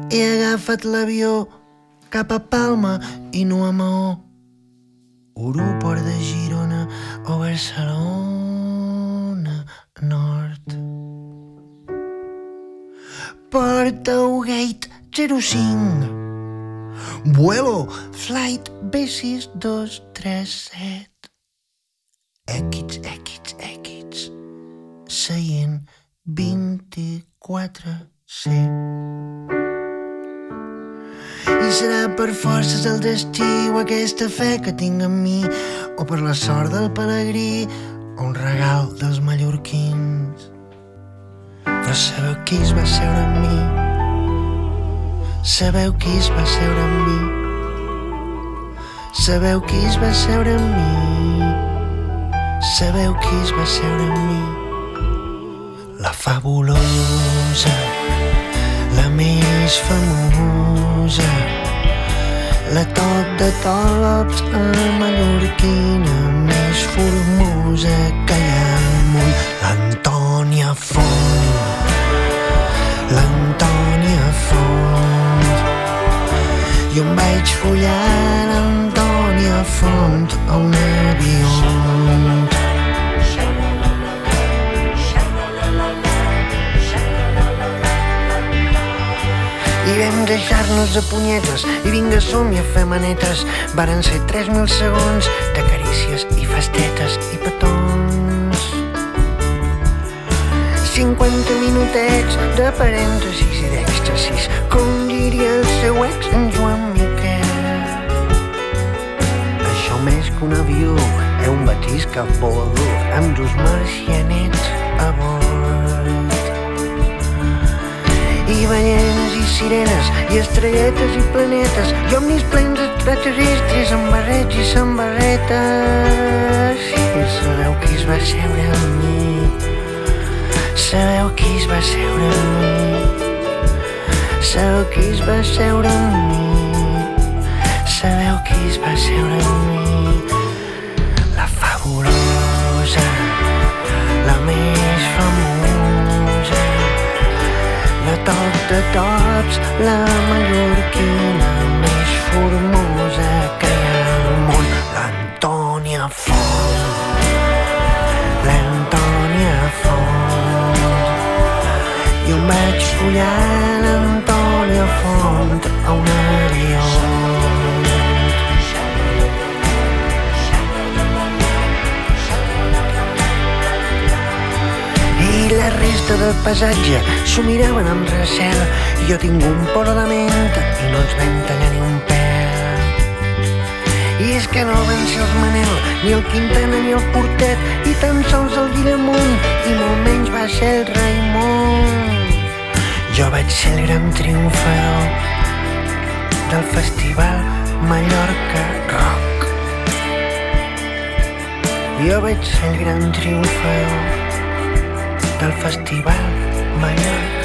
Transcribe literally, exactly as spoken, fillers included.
He agafat l'avió cap a Palma i no a Maó, aeroport de Girona o Barcelona Nord. Portogate zero cinc, vuelo flight B sis dos tres set, equits, equits, equits, seient vint-i-quatre C. I serà per forces el destí o aquesta fe que tinc en mi, o per la sort del pelegrí o un regal dels mallorquins. Però sabeu qui es va seure amb mi? Sabeu qui es va seure amb mi? Sabeu qui es va seure amb mi? Sabeu qui es va seure amb mi? La fabulosa, la més famosa, la tot de tops, la mallorquina més formosa que hi ha al món, l'Antònia Font, l'Antònia Font. Jo em vaig follar l'Antònia Font a un avió. I vam deixar-nos de punyetes i vinga som-hi a fer manetes. Varen ser tres mil segons de carícies i festetes i petons. cinquanta minutets de parèntesis i d'èxtasis, com diria el seu ex, en Joan Miquel. Això més que un avió és un batisca volador amb dos marcianets a bord. I ballenes i sirenes i estrelletes i planetes i omnis plens extraterrestres amb barrets i sambarretes. I sabeu qui es va seure amb mi? Sabeu qui es va seure amb mi? Sabeu qui es va seure amb mi? Sabeu qui es va seure amb mi? La fabulosa, la més famosa, la top de tops, la mallorquina més formosa que hi ha al món, l'Antònia Font, l'Antònia Font. Jo em vaig follar l'Antònia Font a un avió. I la resta del passatge s'ho miraven amb recel. Jo tinc un poro de menta i no ens vam tallar ni un pèl. I és que no van ser els Manel, ni el Quintana ni el Portet, i tan sols el Guillemunt, i molt menys va ser el Raimon. Jo vaig ser el gran triomfador del Festival Mallorca Rock. Jo vaig ser el gran triomfador del Festival Mallorca